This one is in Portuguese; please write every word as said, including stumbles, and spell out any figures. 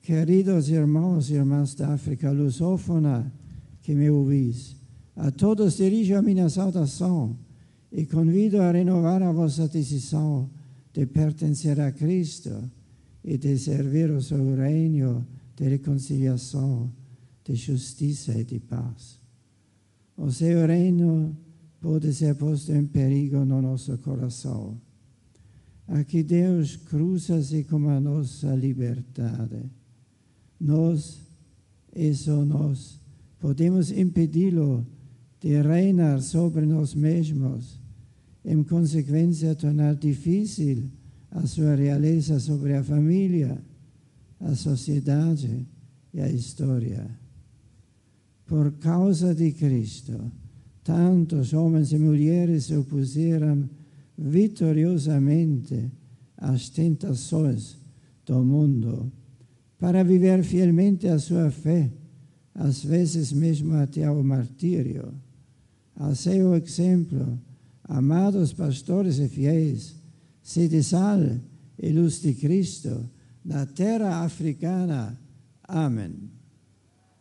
Queridos irmãos e irmãs da África lusófona que me ouvís, a todos dirijo a minha saudação e convido a renovar a vossa decisão de pertencer a Cristo e de servir o seu reino de reconciliação, de justiça e de paz. O seu reino pode ser posto em perigo no nosso coração. Aqui Deus cruza-se com a nossa liberdade. Nós, e só nós, podemos impedi-lo de reinar sobre nós mesmos, em consequência tornar difícil a sua realeza sobre a família, a sociedade e a história. Por causa de Cristo, tantos homens e mulheres se opuseram vitoriosamente às tentações do mundo para viver fielmente a sua fé, às vezes mesmo até ao martírio. A seu exemplo, amados pastores e fiéis, sede sal e luz de Cristo na terra africana. Amém.